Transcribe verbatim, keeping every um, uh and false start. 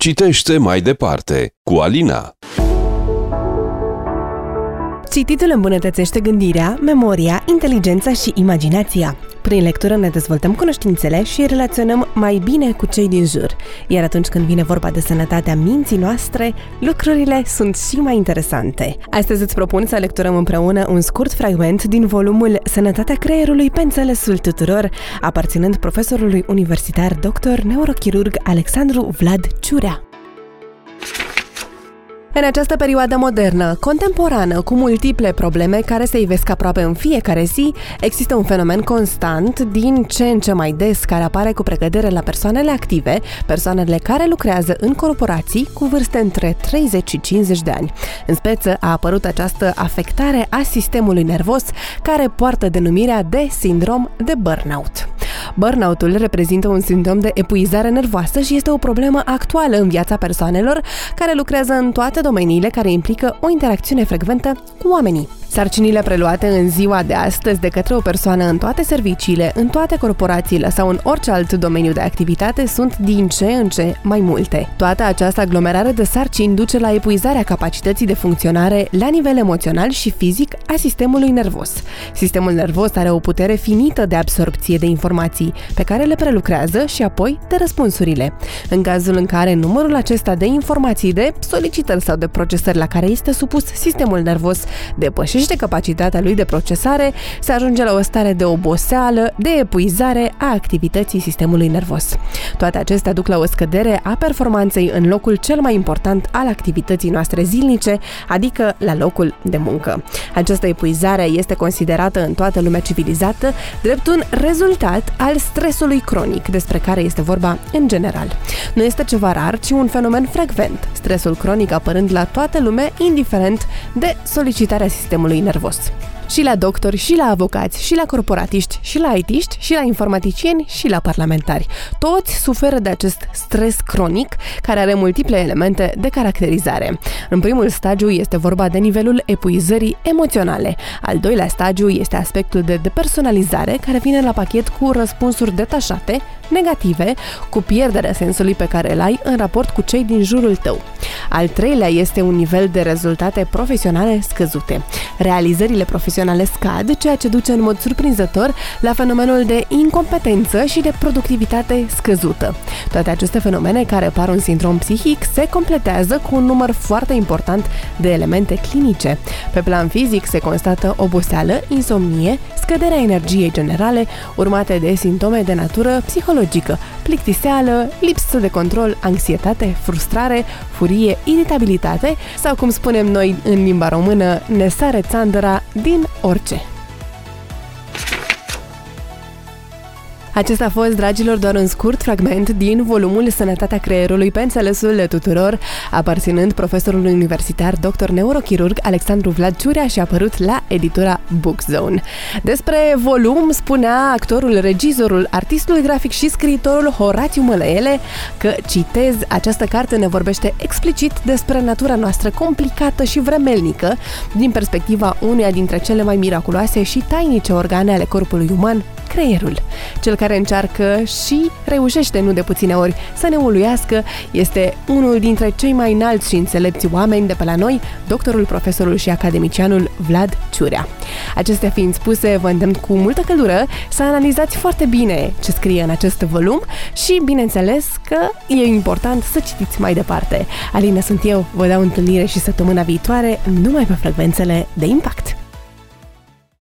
Citește mai departe cu Alina. Cititul îmbunătățește gândirea, memoria, inteligența și imaginația. Prin lectură ne dezvoltăm cunoștințele și relaționăm mai bine cu cei din jur. Iar atunci când vine vorba de sănătatea minții noastre, lucrurile sunt și mai interesante. Astăzi îți propun să lecturăm împreună un scurt fragment din volumul Sănătatea creierului pe înțelesul tuturor, aparținând profesorului universitar doctor neurochirurg Alexandru Vlad Ciurea. În această perioadă modernă, contemporană, cu multiple probleme care se ivesc aproape în fiecare zi, există un fenomen constant, din ce în ce mai des, care apare cu precădere la persoanele active, persoanele care lucrează în corporații cu vârste între treizeci și cincizeci de ani. În speță a apărut această afectare a sistemului nervos, care poartă denumirea de sindrom de burnout. Burnout-ul reprezintă un sindrom de epuizare nervoasă și este o problemă actuală în viața persoanelor care lucrează în toate domeniile care implică o interacțiune frecventă cu oamenii. Sarcinile preluate în ziua de astăzi de către o persoană în toate serviciile, în toate corporațiile sau în orice alt domeniu de activitate sunt din ce în ce mai multe. Toată această aglomerare de sarcini duce la epuizarea capacității de funcționare la nivel emoțional și fizic a sistemului nervos. Sistemul nervos are o putere finită de absorbție de informații, pe care le prelucrează și apoi de răspunsurile. În cazul în care numărul acesta de informații, de solicitări sau de procesări la care este supus sistemul nervos depășește de capacitatea lui de procesare, se ajunge la o stare de oboseală, de epuizare a activității sistemului nervos. Toate acestea duc la o scădere a performanței în locul cel mai important al activității noastre zilnice, adică la locul de muncă. Această epuizare este considerată în toată lumea civilizată drept un rezultat al stresului cronic, despre care este vorba în general. Nu este ceva rar, ci un fenomen frecvent, stresul cronic apărând la toată lumea, indiferent de solicitarea sistemului nervos. Și la doctori, și la avocați, și la corporatiști, și la I T-ști, și la informaticieni, și la parlamentari. Toți suferă de acest stres cronic, care are multiple elemente de caracterizare. În primul stagiu este vorba de nivelul epuizării emoționale. Al doilea stagiu este aspectul de depersonalizare, care vine la pachet cu răspunsuri detașate, negative, cu pierderea sensului pe care îl ai în raport cu cei din jurul tău. Al treilea este un nivel de rezultate profesionale scăzute. Realizările profesionale scad, ceea ce duce în mod surprinzător la fenomenul de incompetență și de productivitate scăzută. Toate aceste fenomene, care par un sindrom psihic, se completează cu un număr foarte important de elemente clinice. Pe plan fizic se constată oboseală, insomnie, scăderea energiei generale, urmate de simptome de natură psihologică, plictiseală, lipsă de control, anxietate, frustrare, furie, iritabilitate sau, cum spunem noi în limba română, ne sare țandăra din orice. Acesta a fost, dragilor, doar un scurt fragment din volumul Sănătatea creierului pe înțelesul tuturor, aparținând profesorului universitar doctor neurochirurg Alexandru Vlad Ciurea și a apărut la editura Bookzone. Despre volum spunea actorul, regizorul, artistul grafic și scriitorul Horatiu Mălăele că, citez, această carte ne vorbește explicit despre natura noastră complicată și vremelnică din perspectiva uneia dintre cele mai miraculoase și tainice organe ale corpului uman, creierul. Cel care încearcă și reușește nu de puține ori să ne uluiască este unul dintre cei mai înalți și înțelepți oameni de pe la noi, doctorul, profesorul și academicianul Vlad Ciurea. Acestea fiind spuse, vă îndemn cu multă căldură să analizați foarte bine ce scrie în acest volum și, bineînțeles, că e important să citiți mai departe. Alina sunt eu, vă dau întâlnire și săptămâna viitoare numai pe frecvențele de impact.